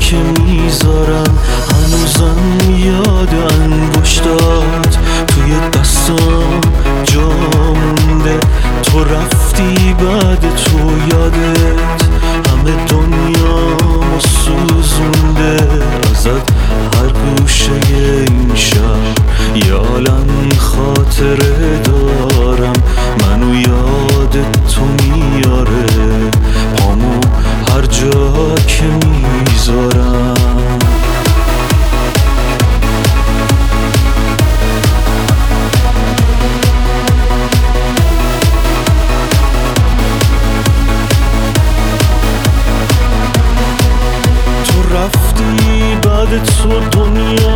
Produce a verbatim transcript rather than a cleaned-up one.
که میذارم هنوزم یاد انگشتات توی دستام جا مونده. تو رفتی بعد تو یادت همه دنیامو سوزونده. ازت هر گوشه این شهر یه عالم خاطره دارم، منو یاد تو میاره پامو هر جا که میذارم. تو رفتی بعد تو دنیا